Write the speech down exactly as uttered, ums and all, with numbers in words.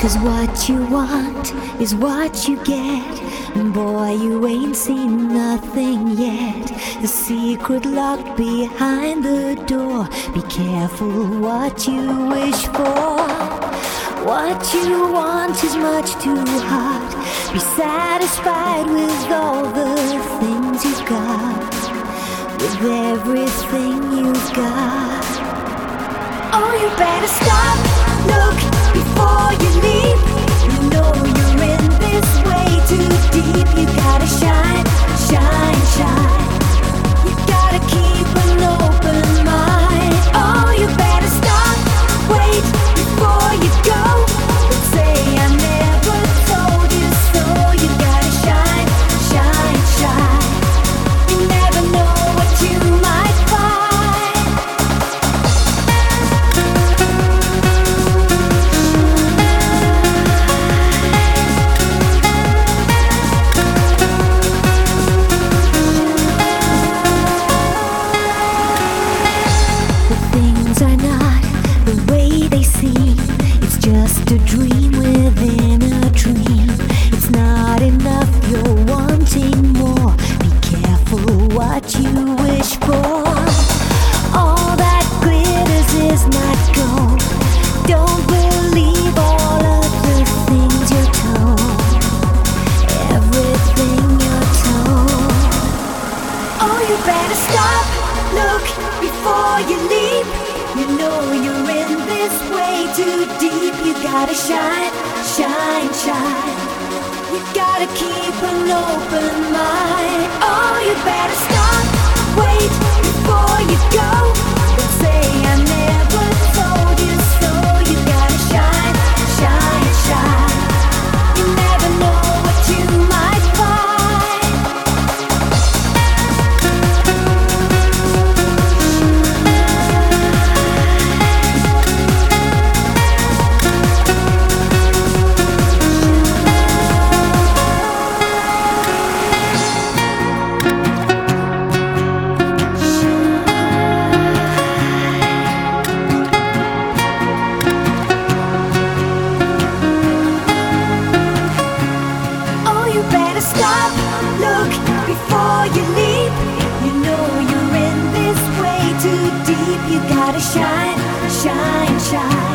What you want is what you get. And boy, you ain't seen nothing yet. The secret locked behind the door. Be careful what you wish for. What you want is much too hard. Be satisfied with all the things you've got. With everything you've got. Oh, you better stop, look before you leap. You know you're in this way too deep. You gotta shine, shine, shine. You gotta keep an open mind. Oh, you better stop, wait before you go. Don't say I never told you so. You gotta shine, shine, shine. You never know what you might find. Just a dream within a dream. It's not enough, you're wanting more. Be careful what you wish for. All that glitters is not gold. Don't believe all of the things you're told. Everything you're told. Oh, you better stop, look before you leap. You know you're in this way too deep. You gotta shine, shine, shine. You gotta keep an open mind. Oh, you better stop, wait before you go. Don't say I never told you so. You gotta shine, shine, shine. You never know what you might find. Stop, look before you leap. You know you're in this way too deep. You gotta shine, shine, shine.